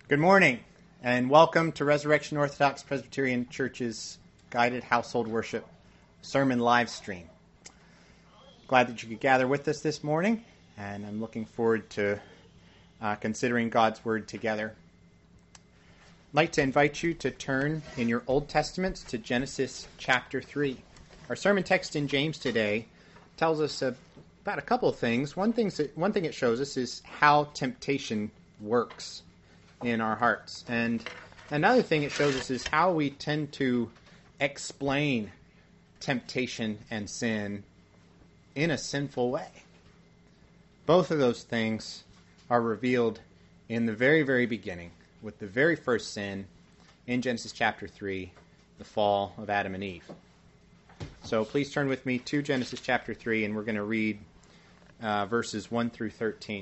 Good morning, and welcome to Resurrection Orthodox Presbyterian Church's Guided Household Worship Sermon live stream. Glad that you could gather with us this morning, and I'm looking forward to considering God's Word together. I'd like to invite you to turn in your Old Testaments to Genesis chapter 3. Our sermon text in James today tells us about a couple of things. One thing it shows us is how temptation works in our hearts. And another thing it shows us is how we tend to explain temptation and sin in a sinful way. Both of those things are revealed in the very, very beginning, with the very first sin in Genesis chapter 3, the fall of Adam and Eve. So please turn with me to Genesis chapter 3, and we're going to read verses 1 through 13.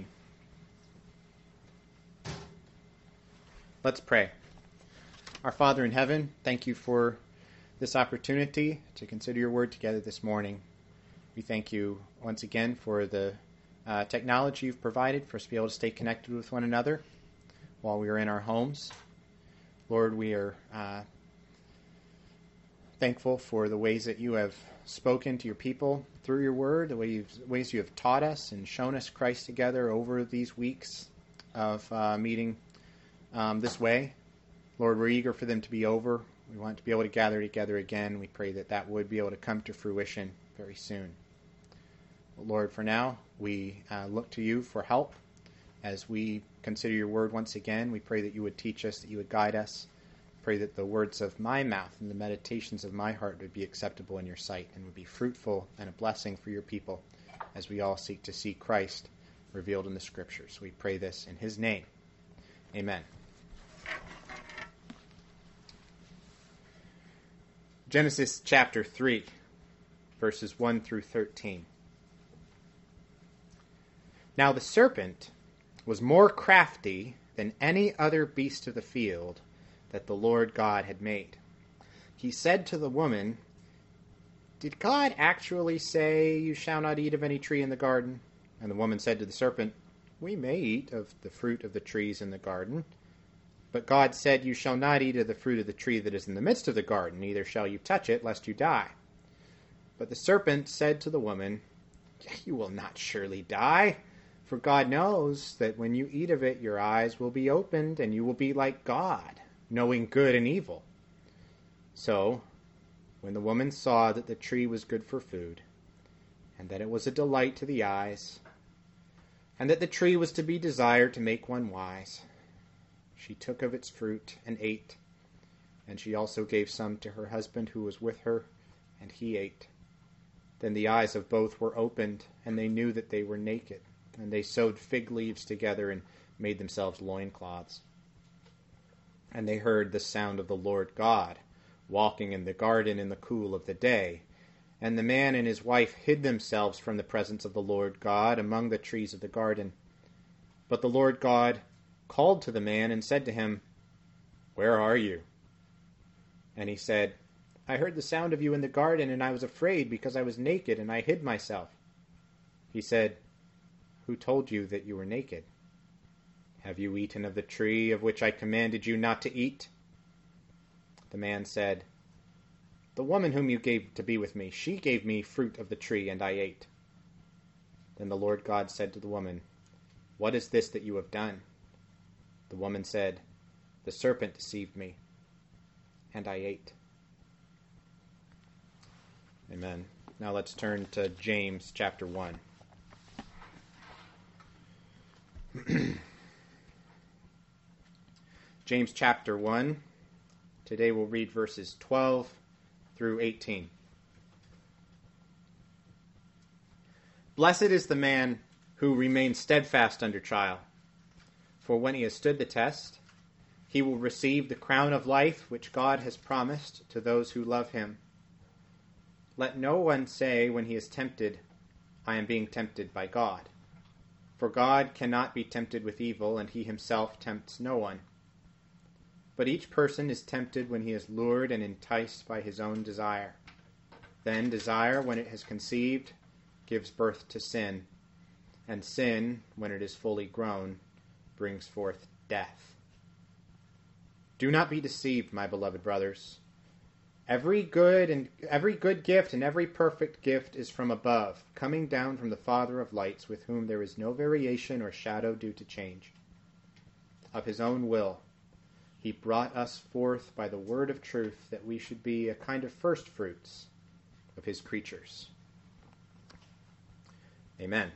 Let's pray. Our Father in heaven, thank you for this opportunity to consider your word together this morning. We thank you once again for the technology you've provided for us to be able to stay connected with one another while we are in our homes. Lord, we are thankful for the ways that you have spoken to your people through your word, the ways you have taught us and shown us Christ together over these weeks of meeting this way. Lord, we're eager for them to be over. We want to be able to gather together again. We pray that that would be able to come to fruition very soon. But Lord, for now, we look to you for help as we consider your word once again. We pray that you would teach us, that you would guide us. Pray that the words of my mouth and the meditations of my heart would be acceptable in your sight and would be fruitful and a blessing for your people as we all seek to see Christ revealed in the Scriptures. We pray this in his name. Amen. Genesis chapter 3, verses 1 through 13. Now the serpent was more crafty than any other beast of the field that the Lord God had made. He said to the woman, "Did God actually say, 'You shall not eat of any tree in the garden'?" And the woman said to the serpent, "We may eat of the fruit of the trees in the garden. But God said, 'You shall not eat of the fruit of the tree that is in the midst of the garden, neither shall you touch it, lest you die.' But the serpent said to the woman, 'You will not surely die, for God knows that when you eat of it, your eyes will be opened, and you will be like God, knowing good and evil.' So, when the woman saw that the tree was good for food, and that it was a delight to the eyes, and that the tree was to be desired to make one wise, she took of its fruit and ate, and she also gave some to her husband who was with her, and he ate. Then the eyes of both were opened, and they knew that they were naked, and they sewed fig leaves together and made themselves loincloths. And they heard the sound of the Lord God walking in the garden in the cool of the day. And the man and his wife hid themselves from the presence of the Lord God among the trees of the garden. But the Lord God called to the man and said to him, 'Where are you?' And he said, 'I heard the sound of you in the garden, and I was afraid because I was naked, and I hid myself.' He said, 'Who told you that you were naked? Have you eaten of the tree of which I commanded you not to eat?' The man said, 'The woman whom you gave to be with me, she gave me fruit of the tree, and I ate.' Then the Lord God said to the woman, 'What is this that you have done?' The woman said, 'The serpent deceived me, and I ate.'" Amen. Now let's turn to James chapter 1. James chapter 1. Today we'll read verses 12 through 18. "Blessed is the man who remains steadfast under trial. For when he has stood the test, he will receive the crown of life which God has promised to those who love him. Let no one say when he is tempted, 'I am being tempted by God.' For God cannot be tempted with evil, and he himself tempts no one. But each person is tempted when he is lured and enticed by his own desire. Then desire, when it has conceived, gives birth to sin, and sin, when it is fully grown, brings forth death. Do not be deceived, my beloved brothers. Every good gift and every perfect gift is from above, coming down from the Father of lights, with whom there is no variation or shadow due to change. Of his own will, he brought us forth by the word of truth, that we should be a kind of first fruits of his creatures. Amen.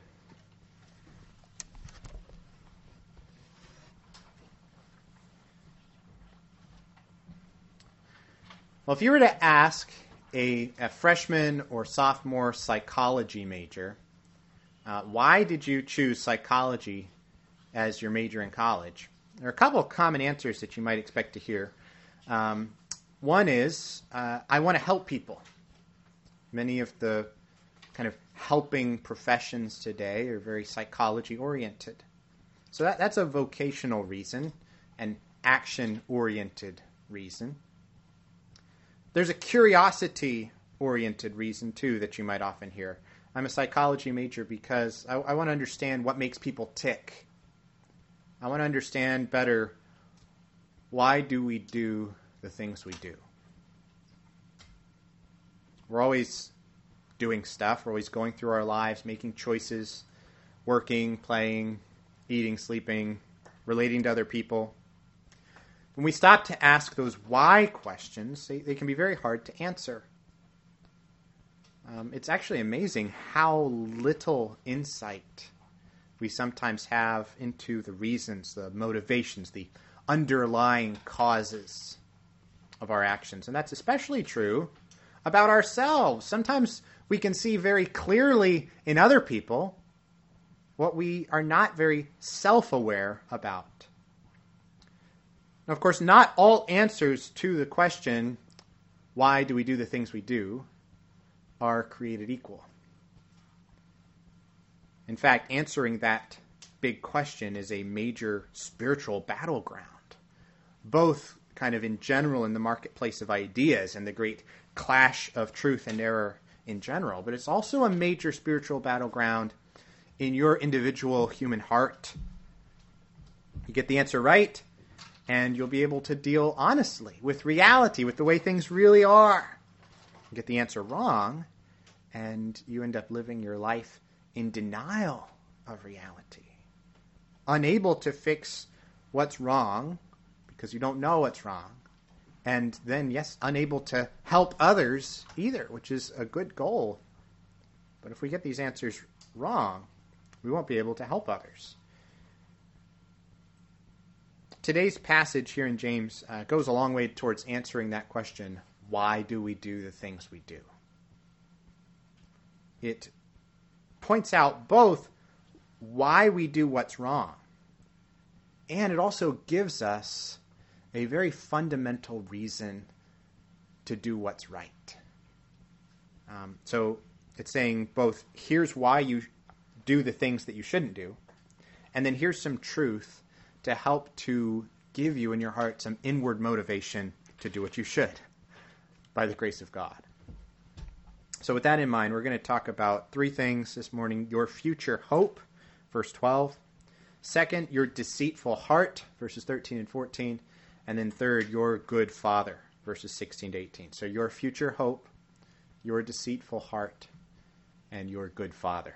Well, if you were to ask a freshman or sophomore psychology major, why did you choose psychology as your major in college? There are a couple of common answers that you might expect to hear. One is, I want to help people. Many of the kind of helping professions today are very psychology-oriented. So that's a vocational reason, an action-oriented reason. There's a curiosity-oriented reason, too, that you might often hear. I'm a psychology major because I want to understand what makes people tick. I want to understand better, why do we do the things we do? We're always doing stuff. We're always going through our lives, making choices, working, playing, eating, sleeping, relating to other people. When we stop to ask those why questions, they can be very hard to answer. It's actually amazing how little insight we sometimes have into the reasons, the motivations, the underlying causes of our actions. And that's especially true about ourselves. Sometimes we can see very clearly in other people what we are not very self-aware about. Now, of course, not all answers to the question, why do we do the things we do, are created equal. In fact, answering that big question is a major spiritual battleground, both kind of in general in the marketplace of ideas and the great clash of truth and error in general, but it's also a major spiritual battleground in your individual human heart. You get the answer right, and you'll be able to deal honestly with reality, with the way things really are. You get the answer wrong, and you end up living your life in denial of reality, unable to fix what's wrong because you don't know what's wrong, and then, yes, unable to help others either, which is a good goal. But if we get these answers wrong, we won't be able to help others. Today's passage here in James goes a long way towards answering that question, why do we do the things we do? It points out both why we do what's wrong, and it also gives us a very fundamental reason to do what's right. So it's saying both, here's why you do the things that you shouldn't do, and then here's some truth to help to give you in your heart some inward motivation to do what you should by the grace of God. So with that in mind, we're going to talk about three things this morning. Your future hope, verse 12. Second, your deceitful heart, verses 13 and 14. And then third, your good father, verses 16 to 18. So your future hope, your deceitful heart, and your good father.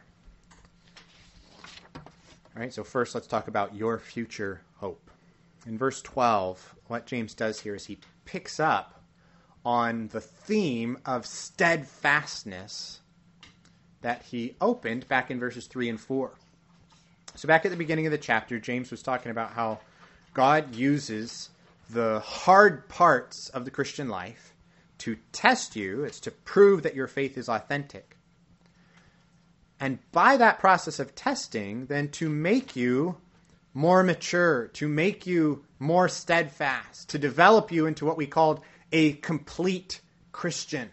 All right, so first let's talk about your future hope. In verse 12, what James does here is he picks up on the theme of steadfastness that he opened back in verses 3 and 4. So back at the beginning of the chapter, James was talking about how God uses the hard parts of the Christian life to test you. It's to prove that your faith is authentic. And by that process of testing, then to make you more mature, to make you more steadfast, to develop you into what we called a complete Christian.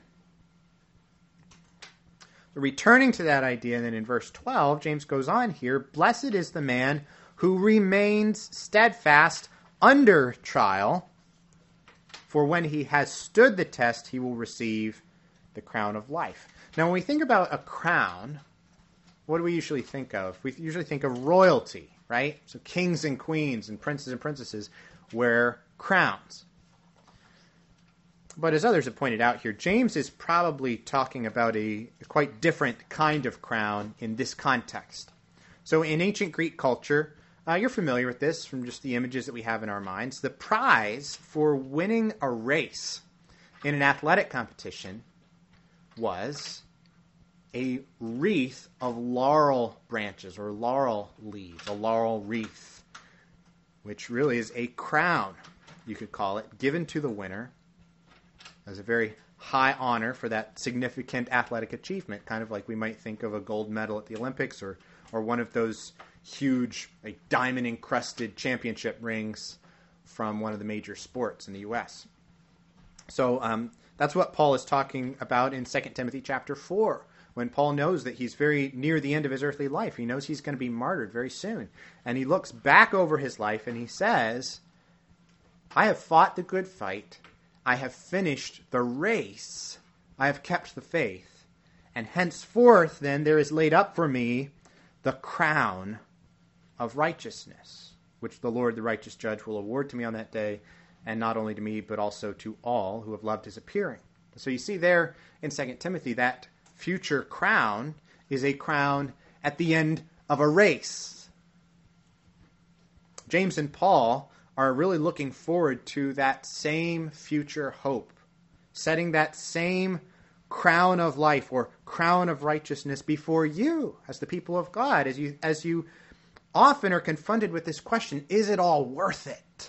Returning to that idea, then in verse 12, James goes on here, blessed is the man who remains steadfast under trial, for when he has stood the test, he will receive the crown of life. Now, when we think about a crown, what do we usually think of? We usually think of royalty, right? So kings and queens and princes and princesses wear crowns. But as others have pointed out here, James is probably talking about a quite different kind of crown in this context. So in ancient Greek culture, you're familiar with this from just the images that we have in our minds. The prize for winning a race in an athletic competition was a wreath of laurel branches or laurel leaves, a laurel wreath, which really is a crown, you could call it, given to the winner as a very high honor for that significant athletic achievement, kind of like we might think of a gold medal at the Olympics or one of those huge diamond-encrusted championship rings from one of the major sports in the U.S. So that's what Paul is talking about in 2 Timothy chapter 4, when Paul knows that he's very near the end of his earthly life. He knows he's going to be martyred very soon. And he looks back over his life and he says, I have fought the good fight. I have finished the race. I have kept the faith. And henceforth, then, there is laid up for me the crown of righteousness, which the Lord, the righteous judge, will award to me on that day, and not only to me, but also to all who have loved his appearing. So you see there in 2 Timothy that future crown is a crown at the end of a race. James and Paul are really looking forward to that same future hope, setting that same crown of life or crown of righteousness before you as the people of God, as you often are confronted with this question, is it all worth it?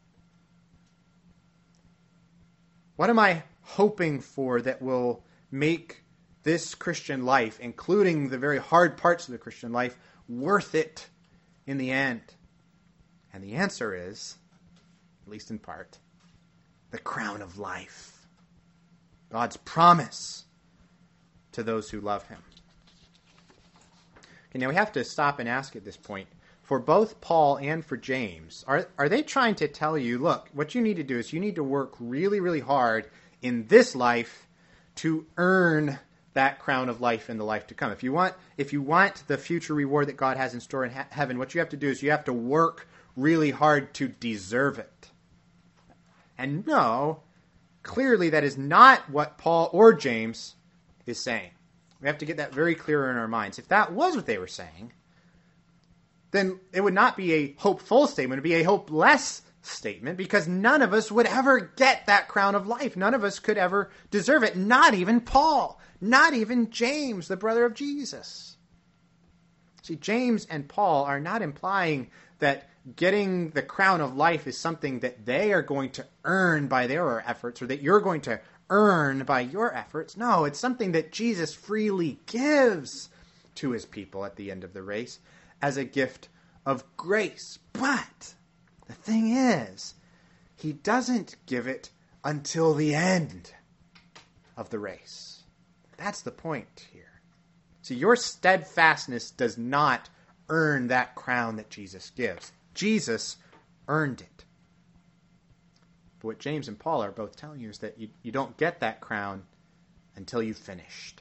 What am I hoping for that will make this Christian life, including the very hard parts of the Christian life, worth it in the end? And the answer is, at least in part, the crown of life. God's promise to those who love him. Okay, now we have to stop and ask at this point, for both Paul and for James, are they trying to tell you, look, what you need to do is you need to work really, really hard in this life to earn that crown of life in the life to come? If you want the future reward that God has in store in heaven, what you have to do is you have to work really hard to deserve it. And no, clearly that is not what Paul or James is saying. We have to get that very clear in our minds. If that was what they were saying, then it would not be a hopeful statement. It would be a hopeless statement, because none of us would ever get that crown of life. None of us could ever deserve it. Not even Paul. Not even James, the brother of Jesus. See, James and Paul are not implying that getting the crown of life is something that they are going to earn by their efforts, or that you're going to earn by your efforts. No, it's something that Jesus freely gives to his people at the end of the race as a gift of grace. But the thing is, he doesn't give it until the end of the race. That's the point here. See, your steadfastness does not earn that crown that Jesus gives. Jesus earned it. But what James and Paul are both telling you is that you don't get that crown until you've finished.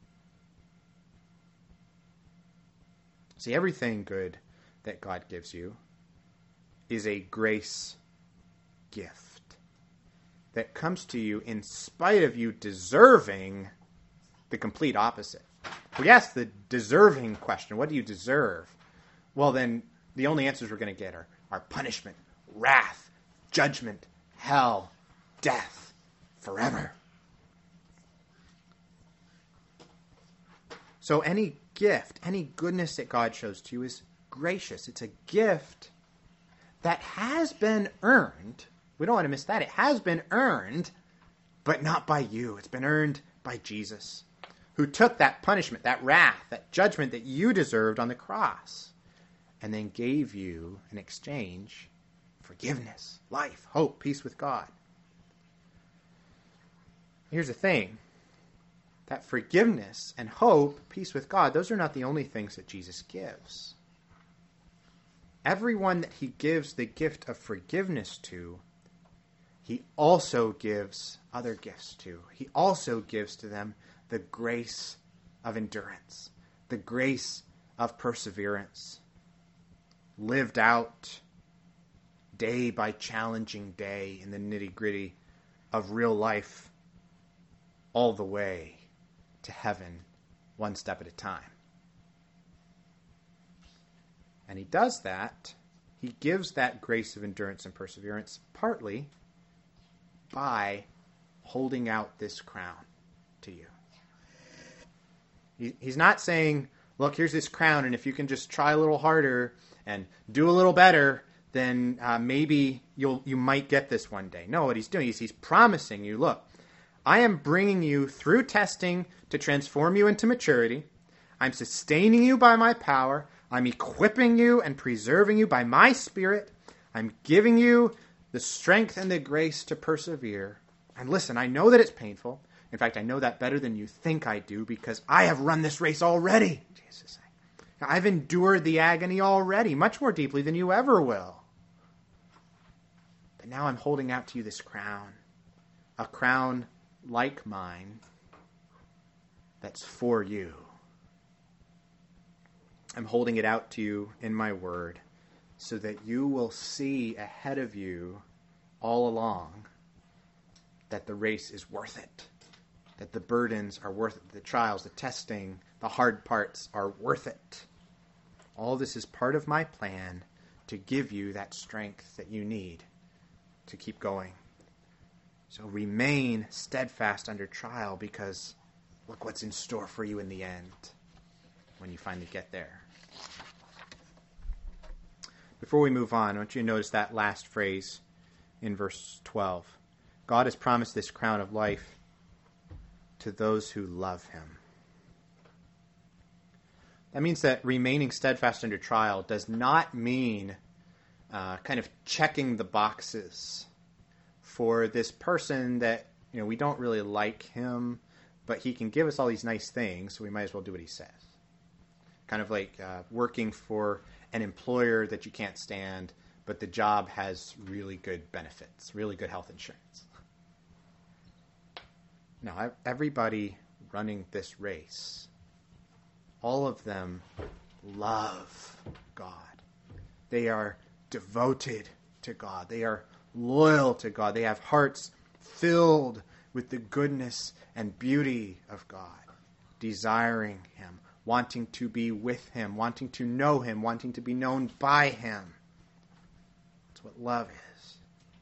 See, everything good that God gives you is a grace gift that comes to you in spite of you deserving the complete opposite. We ask the deserving question, what do you deserve? Well, then the only answers we're going to get are punishment, wrath, judgment, hell, death, forever. So any gift, any goodness that God shows to you is gracious. It's a gift that has been earned. We don't want to miss that. It has been earned, but not by you. It's been earned by Jesus, who took that punishment, that wrath, that judgment that you deserved on the cross, and then gave you, in exchange, forgiveness, life, hope, peace with God. Here's the thing. That forgiveness and hope, peace with God, those are not the only things that Jesus gives. Everyone that he gives the gift of forgiveness to, he also gives other gifts to. He also gives to them the grace of endurance, the grace of perseverance, lived out day by challenging day in the nitty-gritty of real life, all the way to heaven, one step at a time. And he does that. He gives that grace of endurance and perseverance partly by holding out this crown to you. He's not saying, look, here's this crown, and if you can just try a little harder and do a little better, then maybe you might get this one day. No, what he's doing is he's promising you, look, I am bringing you through testing to transform you into maturity. I'm sustaining you by my power. I'm equipping you and preserving you by my Spirit. I'm giving you the strength and the grace to persevere. And listen, I know that it's painful. In fact, I know that better than you think I do because I have run this race already, Jesus is saying. I've endured the agony already, much more deeply than you ever will. But now I'm holding out to you this crown, a crown like mine that's for you. I'm holding it out to you in my word so that you will see ahead of you all along that the race is worth it, that the burdens are worth it, the trials, the testing, the hard parts are worth it. All this is part of my plan to give you that strength that you need to keep going. So remain steadfast under trial because look what's in store for you in the end when you finally get there. Before we move on, I want you to notice that last phrase in verse 12. God has promised this crown of life to those who love him. That means that remaining steadfast under trial does not mean kind of checking the boxes for this person that, we don't really like him, but he can give us all these nice things, so we might as well do what he says. Kind of like working for an employer that you can't stand, but the job has really good benefits, really good health insurance. Now, everybody running this race, all of them love God. They are devoted to God. They are loyal to God. They have hearts filled with the goodness and beauty of God, desiring him, wanting to be with him, wanting to know him, wanting to be known by him. That's what love is.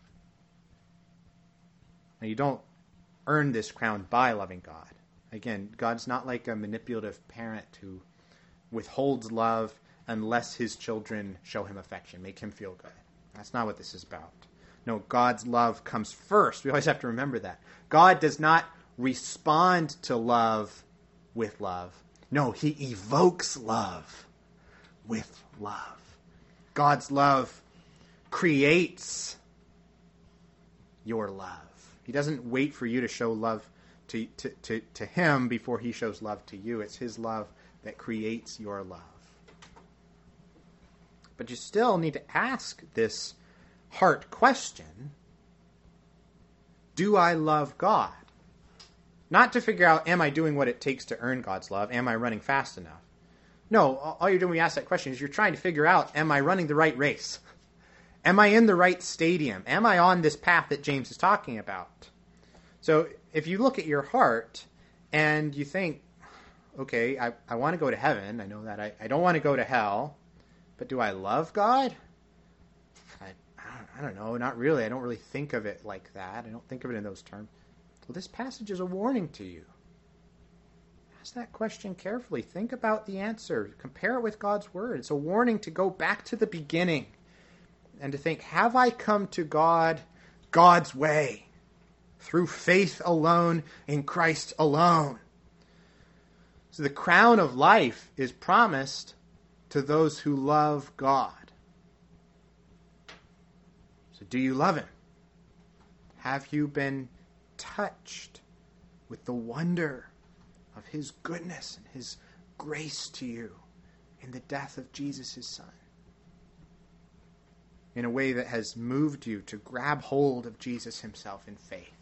Now, you don't earn this crown by loving God. Again, God's not like a manipulative parent who withholds love unless his children show him affection, make him feel good. That's not what this is about. No, God's love comes first. We always have to remember that. God does not respond to love with love. No, he evokes love with love. God's love creates your love. He doesn't wait for you to show love to him before he shows love to you. It's his love that creates your love. But you still need to ask this heart question: do I love God? Not to figure out, am I doing what it takes to earn God's love? Am I running fast enough? No, all you're doing when you ask that question is you're trying to figure out, am I running the right race? Am I in the right stadium? Am I on this path that James is talking about? So if you look at your heart and you think, okay, I want to go to heaven. I know that. I don't want to go to hell. But do I love God? I don't know. Not really. I don't really think of it like that. I don't think of it in those terms. Well, this passage is a warning to you. Ask that question carefully. Think about the answer. Compare it with God's word. It's a warning to go back to the beginning and to think, have I come to God God's way, through faith alone, in Christ alone? So the crown of life is promised to those who love God. So do you love him? Have you been touched with the wonder of his goodness and his grace to you in the death of Jesus, his son, in a way that has moved you to grab hold of Jesus himself in faith?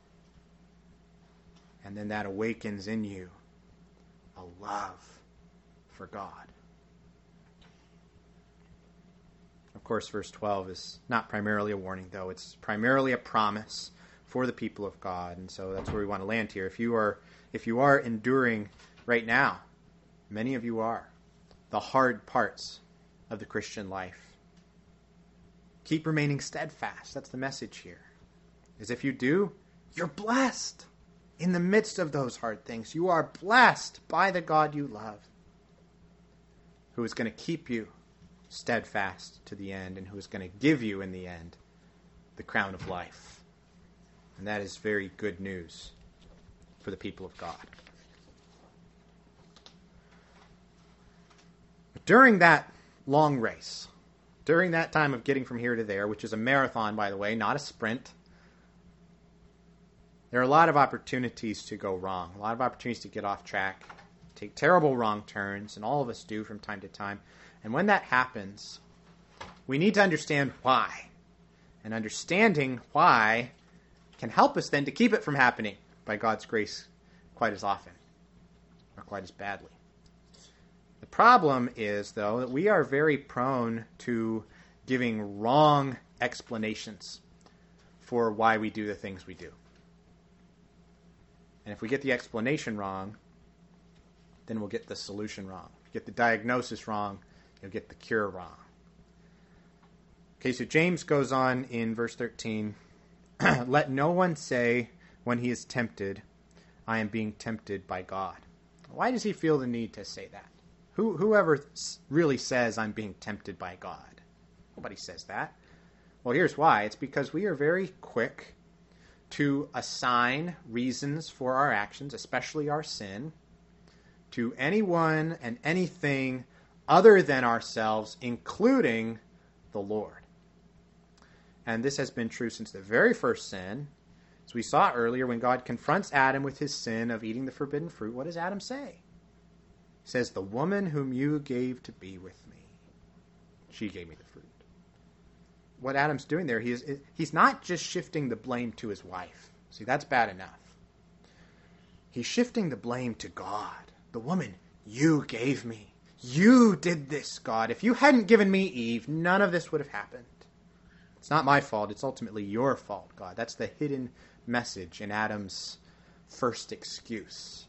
And then that awakens in you a love for God. Of course, verse 12 is not primarily a warning, though. It's primarily a promise for the people of God. And so that's where we want to land here. If you are enduring right now, many of you are, the hard parts of the Christian life, keep remaining steadfast. That's the message here. As if you do, you're blessed. In the midst of those hard things, you are blessed by the God you love, who is going to keep you steadfast to the end and who is going to give you in the end the crown of life. And that is very good news for the people of God. But during that long race, during that time of getting from here to there, which is a marathon, by the way, not a sprint, there are a lot of opportunities to go wrong, a lot of opportunities to get off track, take terrible wrong turns, and all of us do from time to time. And when that happens, we need to understand why. And understanding why can help us then to keep it from happening by God's grace quite as often, or quite as badly. The problem is, though, that we are very prone to giving wrong explanations for why we do the things we do. And if we get the explanation wrong, then we'll get the solution wrong. If you get the diagnosis wrong, you'll get the cure wrong. Okay, so James goes on in verse 13, let no one say when he is tempted, I am being tempted by God. Why does he feel the need to say that? Whoever really says I'm being tempted by God? Nobody says that. Well, here's why. It's because we are very quick to assign reasons for our actions, especially our sin, to anyone and anything other than ourselves, including the Lord. And this has been true since the very first sin. As we saw earlier, when God confronts Adam with his sin of eating the forbidden fruit, what does Adam say? He says, the woman whom you gave to be with me, she gave me the fruit. What Adam's doing there, he's not just shifting the blame to his wife. See, that's bad enough. He's shifting the blame to God. The woman you gave me. You did this, God. If you hadn't given me Eve, none of this would have happened. It's not my fault. It's ultimately your fault, God. That's the hidden message in Adam's first excuse.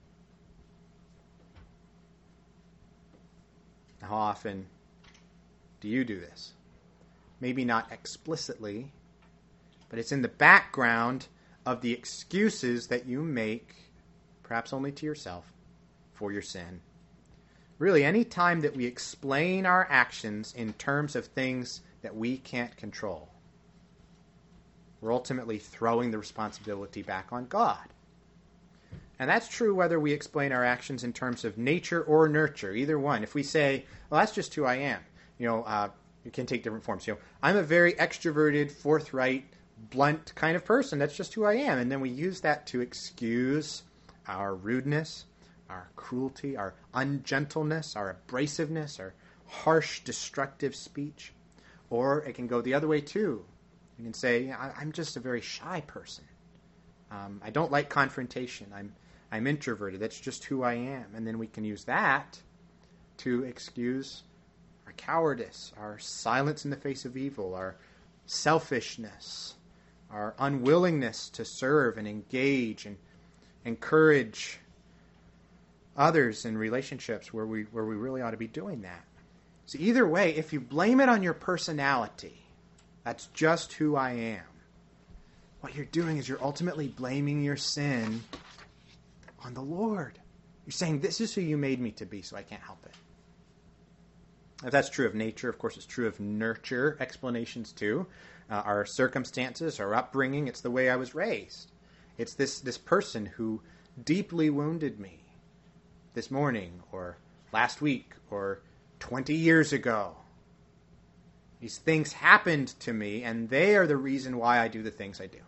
How often do you do this? Maybe not explicitly, but it's in the background of the excuses that you make, perhaps only to yourself, for your sin. Really, any time that we explain our actions in terms of things that we can't control, we're ultimately throwing the responsibility back on God. And that's true whether we explain our actions in terms of nature or nurture, either one. If we say, well, that's just who I am, it can take different forms. I'm a very extroverted, forthright, blunt kind of person. That's just who I am. And then we use that to excuse our rudeness, our cruelty, our ungentleness, our abrasiveness, our harsh, destructive speech. Or it can go the other way too. You can say, I'm just a very shy person. I don't like confrontation. I'm introverted. That's just who I am. And then we can use that to excuse our cowardice, our silence in the face of evil, our selfishness, our unwillingness to serve and engage and encourage others in relationships where we really ought to be doing that. So either way, if you blame it on your personality, that's just who I am, what you're doing is you're ultimately blaming your sin on the Lord. You're saying, this is who you made me to be, so I can't help it. If that's true of nature, of course it's true of nurture explanations too. Our circumstances, our upbringing, it's the way I was raised. It's this person who deeply wounded me this morning or last week or 20 years ago. These things happened to me, and they are the reason why I do the things I do.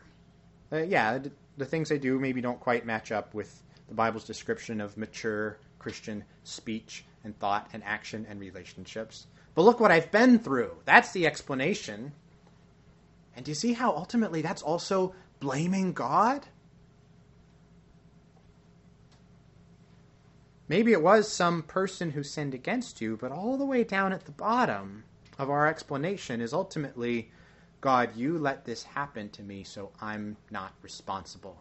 The things I do maybe don't quite match up with the Bible's description of mature Christian speech and thought and action and relationships. But look what I've been through. That's the explanation. And do you see how ultimately that's also blaming God? Maybe it was some person who sinned against you, but all the way down at the bottom, of our explanation is ultimately, God, you let this happen to me, so I'm not responsible.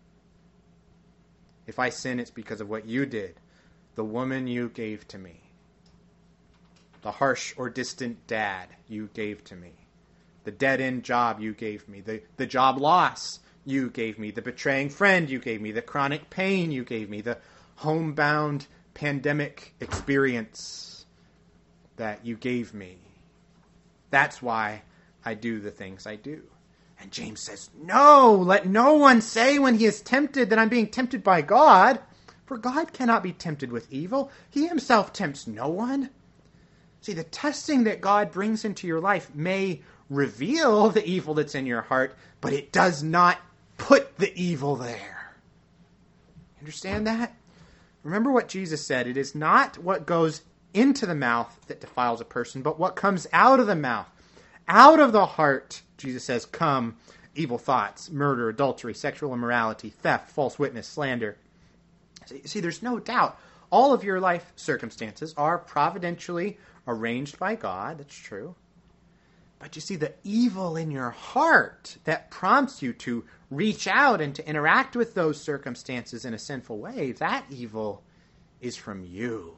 If I sin, it's because of what you did, the woman you gave to me, the harsh or distant dad you gave to me, the dead-end job you gave me, the job loss you gave me, the betraying friend you gave me, the chronic pain you gave me, the homebound pandemic experience that you gave me. That's why I do the things I do. And James says, no, let no one say when he is tempted that I'm being tempted by God, for God cannot be tempted with evil. He himself tempts no one. See, the testing that God brings into your life may reveal the evil that's in your heart, but it does not put the evil there. Understand that? Remember what Jesus said. It is not what goes into the mouth that defiles a person, but what comes out of the mouth. Out of the heart, Jesus says, come evil thoughts, murder, adultery, sexual immorality, theft, false witness, slander. See, there's no doubt. All of your life circumstances are providentially arranged by God. That's true. But you see, the evil in your heart that prompts you to reach out and to interact with those circumstances in a sinful way, that evil is from you,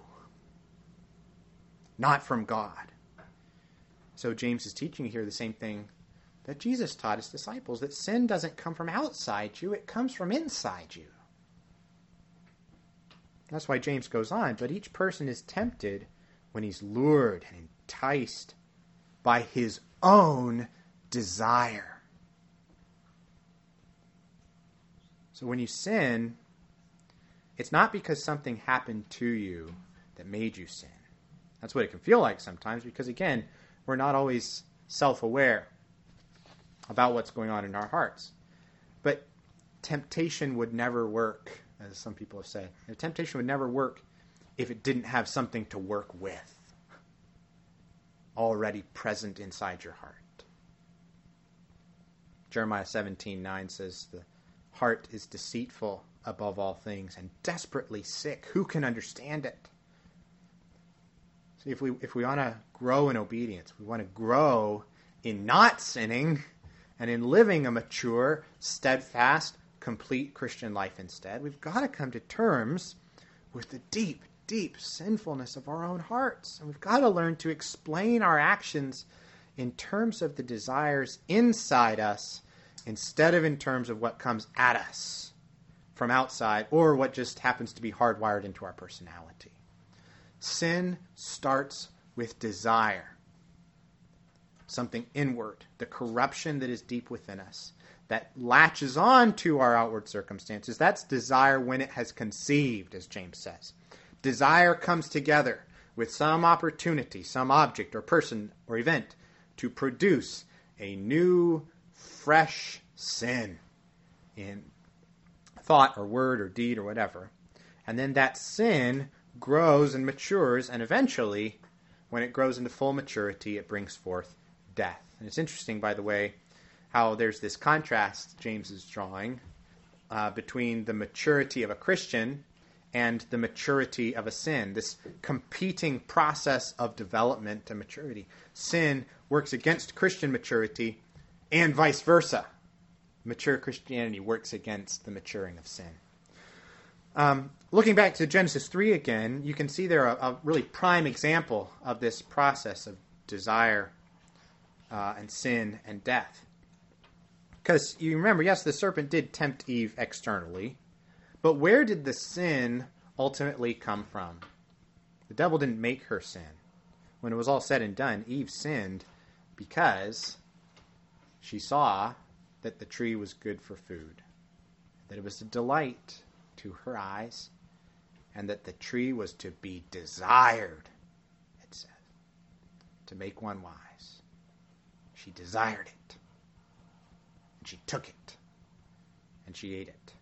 not from God. So James is teaching here the same thing that Jesus taught his disciples, that sin doesn't come from outside you, it comes from inside you. That's why James goes on, but each person is tempted when he's lured and enticed by his own desire. So when you sin, it's not because something happened to you that made you sin. That's what it can feel like sometimes, because again, we're not always self-aware about what's going on in our hearts. But temptation would never work, as some people have said. Temptation would never work if it didn't have something to work with already present inside your heart. Jeremiah 17:9 says, the heart is deceitful above all things and desperately sick. Who can understand it? See, if we want to grow in obedience, we want to grow in not sinning and in living a mature, steadfast, complete Christian life instead, we've got to come to terms with the deep, deep sinfulness of our own hearts. And we've got to learn to explain our actions in terms of the desires inside us instead of in terms of what comes at us from outside or what just happens to be hardwired into our personality. Sin starts with desire, something inward, the corruption that is deep within us, that latches on to our outward circumstances. That's desire when it has conceived, as James says. Desire comes together with some opportunity, some object or person or event to produce a new, fresh sin in thought or word or deed or whatever. And then that sin grows and matures, and eventually, when it grows into full maturity, it brings forth death. And it's interesting, by the way, how there's this contrast James is drawing between the maturity of a Christian and the maturity of a sin, this competing process of development and maturity. Sin works against Christian maturity and vice versa. Mature Christianity works against the maturing of sin. Looking back to Genesis 3 again, you can see there a really prime example of this process of desire and sin and death. Because you remember, yes, the serpent did tempt Eve externally, but where did the sin ultimately come from? The devil didn't make her sin. When it was all said and done, Eve sinned because she saw that the tree was good for food, that it was a delight to her eyes, and that the tree was to be desired, it says, to make one wise. She desired it, and she took it, and she ate it.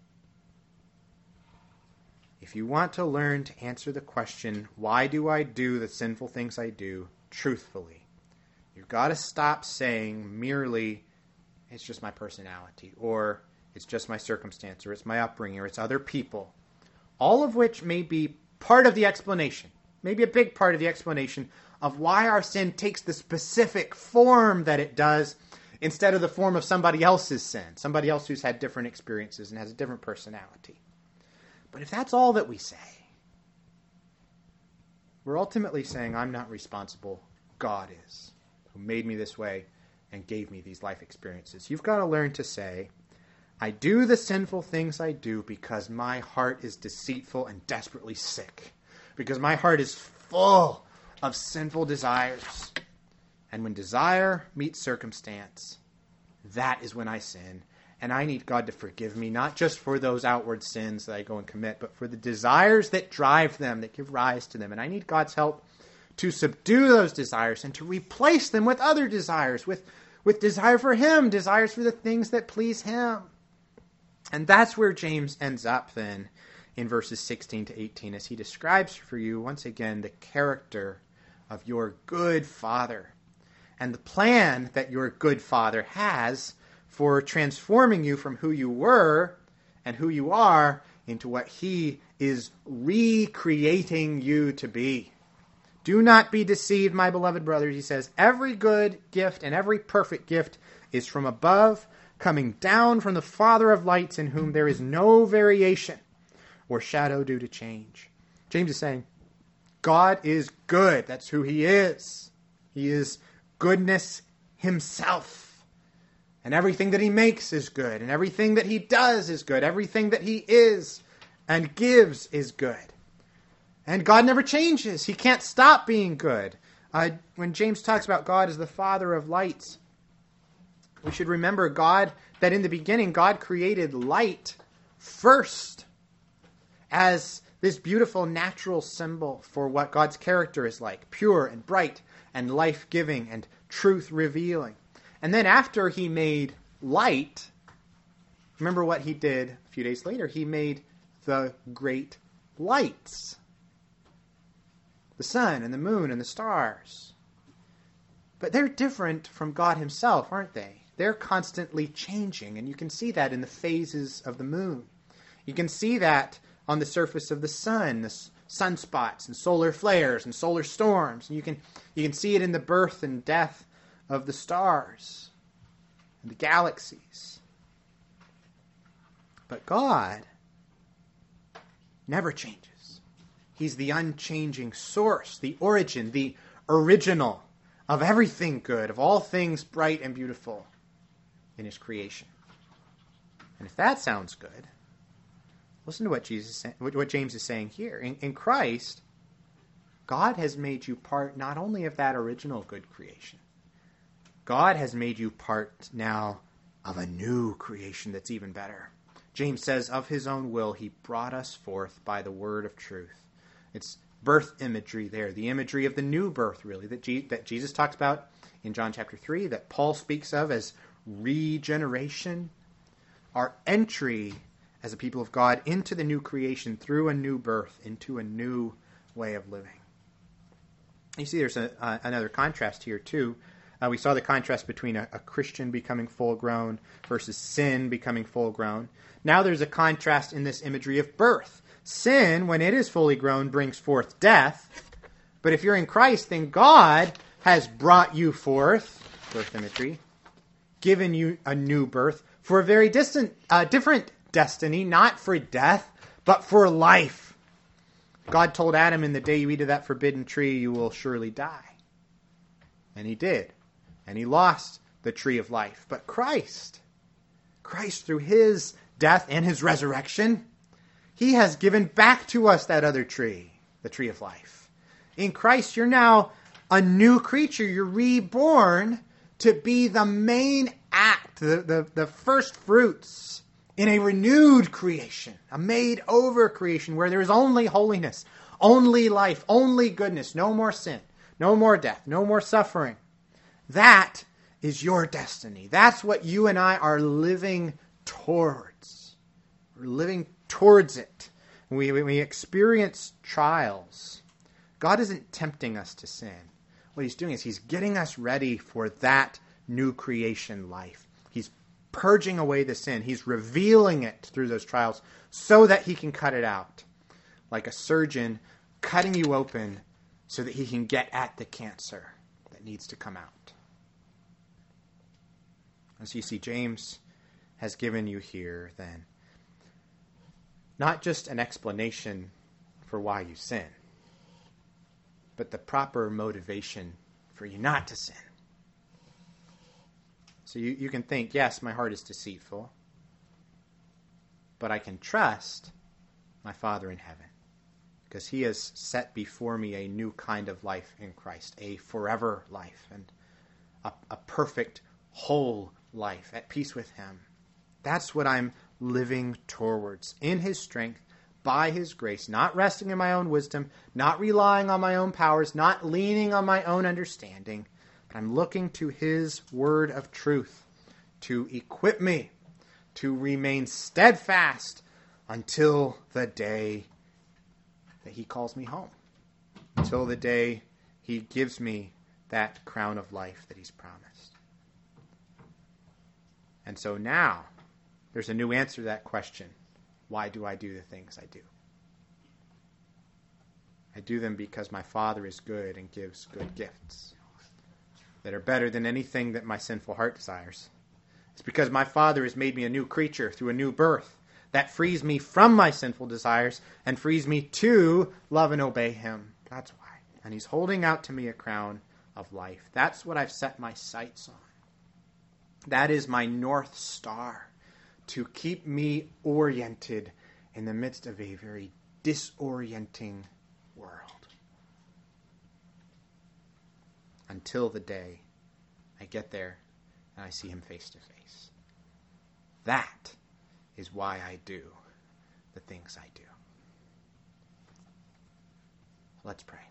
If you want to learn to answer the question, why do I do the sinful things I do, truthfully, you've got to stop saying merely, it's just my personality, or it's just my circumstance, or it's my upbringing, or it's other people. All of which may be part of the explanation, maybe a big part of the explanation of why our sin takes the specific form that it does instead of the form of somebody else's sin, somebody else who's had different experiences and has a different personality. But if that's all that we say, we're ultimately saying, I'm not responsible. God is, who made me this way and gave me these life experiences. You've got to learn to say, I do the sinful things I do because my heart is deceitful and desperately sick. Because my heart is full of sinful desires. And when desire meets circumstance, that is when I sin. And I need God to forgive me, not just for those outward sins that I go and commit, but for the desires that drive them, that give rise to them. And I need God's help to subdue those desires and to replace them with other desires, with desire for Him, desires for the things that please Him. And that's where James ends up then in verses 16 to 18 as he describes for you once again the character of your good Father and the plan that your good Father has for transforming you from who you were and who you are into what He is recreating you to be. Do not be deceived, my beloved brothers, he says. Every good gift and every perfect gift is from above, coming down from the Father of lights, in whom there is no variation or shadow due to change. James is saying, God is good. That's who He is. He is goodness Himself. And everything that He makes is good. And everything that He does is good. Everything that He is and gives is good. And God never changes. He can't stop being good. When James talks about God as the Father of lights, we should remember that in the beginning, God created light first as this beautiful natural symbol for what God's character is like, pure and bright and life-giving and truth-revealing. And then after He made light, remember what He did a few days later. He made the great lights. The sun and the moon and the stars. But they're different from God Himself, aren't they? They're constantly changing, and you can see that in the phases of the moon. You can see that on the surface of the sun, the sunspots and solar flares and solar storms. And you can see it in the birth and death of the stars and the galaxies. But God never changes. He's the unchanging source, the origin, the original of everything good, of all things bright and beautiful in His creation. And if that sounds good, listen to what James is saying here. In Christ, God has made you part not only of that original good creation, God has made you part now of a new creation that's even better. James says, of His own will, He brought us forth by the word of truth. It's birth imagery there, the imagery of the new birth, really, that Jesus talks about in John chapter 3, that Paul speaks of as regeneration, our entry as a people of God into the new creation through a new birth, into a new way of living. You see there's another contrast here, too. We saw the contrast between a Christian becoming full-grown versus sin becoming full-grown. Now there's a contrast in this imagery of birth. Sin, when it is fully grown, brings forth death. But if you're in Christ, then God has brought you forth, birth imagery, given you a new birth for a very different destiny, not for death, but for life. God told Adam, in the day you eat of that forbidden tree, you will surely die. And he did. And he lost the tree of life. But Christ, through His death and His resurrection, He has given back to us that other tree, the tree of life. In Christ, you're now a new creature. You're reborn to be the main act, the first fruits in a renewed creation, a made-over creation where there is only holiness, only life, only goodness, no more sin, no more death, no more suffering. That is your destiny. That's what you and I are living towards. We're living towards it. When we experience trials, God isn't tempting us to sin. What He's doing is He's getting us ready for that new creation life. He's purging away the sin. He's revealing it through those trials so that He can cut it out. Like a surgeon cutting you open so that he can get at the cancer that needs to come out. As you see, James has given you here, then, not just an explanation for why you sin, but the proper motivation for you not to sin. So you can think, yes, my heart is deceitful, but I can trust my Father in heaven, because he has set before me a new kind of life in Christ, a forever life, and a perfect, whole life at peace with him. That's what I'm living towards, in his strength, by his grace, not resting in my own wisdom, not relying on my own powers, not leaning on my own understanding, but I'm looking to his word of truth to equip me to remain steadfast until the day that he calls me home, until the day he gives me that crown of life that he's promised. And so now, there's a new answer to that question. Why do I do the things I do? I do them because my Father is good and gives good gifts that are better than anything that my sinful heart desires. It's because my Father has made me a new creature through a new birth that frees me from my sinful desires and frees me to love and obey him. That's why. And he's holding out to me a crown of life. That's what I've set my sights on. That is my North Star, to keep me oriented in the midst of a very disorienting world. Until the day I get there and I see him face to face. That is why I do the things I do. Let's pray.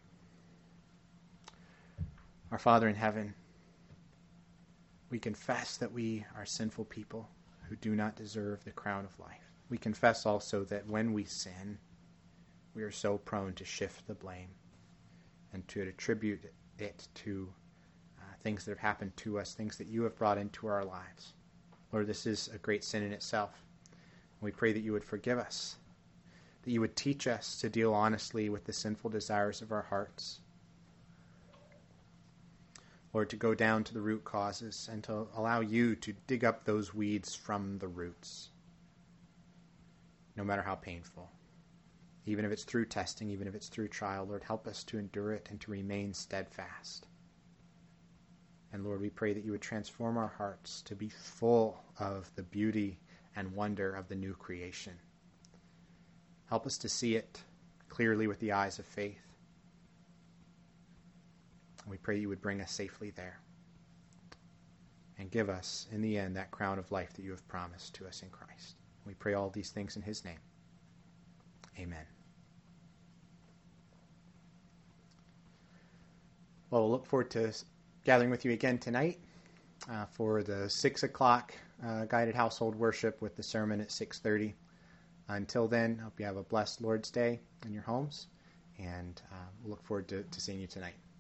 Our Father in heaven, we confess that we are sinful people who do not deserve the crown of life. We confess also that when we sin, we are so prone to shift the blame and to attribute it to things that have happened to us, things that you have brought into our lives. Lord, this is a great sin in itself. We pray that you would forgive us, that you would teach us to deal honestly with the sinful desires of our hearts. Lord, to go down to the root causes and to allow you to dig up those weeds from the roots, no matter how painful. Even if it's through testing, even if it's through trial, Lord, help us to endure it and to remain steadfast. And Lord, we pray that you would transform our hearts to be full of the beauty and wonder of the new creation. Help us to see it clearly with the eyes of faith. We pray you would bring us safely there and give us, in the end, that crown of life that you have promised to us in Christ. We pray all these things in his name. Amen. Well, we'll look forward to gathering with you again tonight for the 6 o'clock guided household worship with the sermon at 6:30. Until then, I hope you have a blessed Lord's Day in your homes, and we'll look forward to seeing you tonight.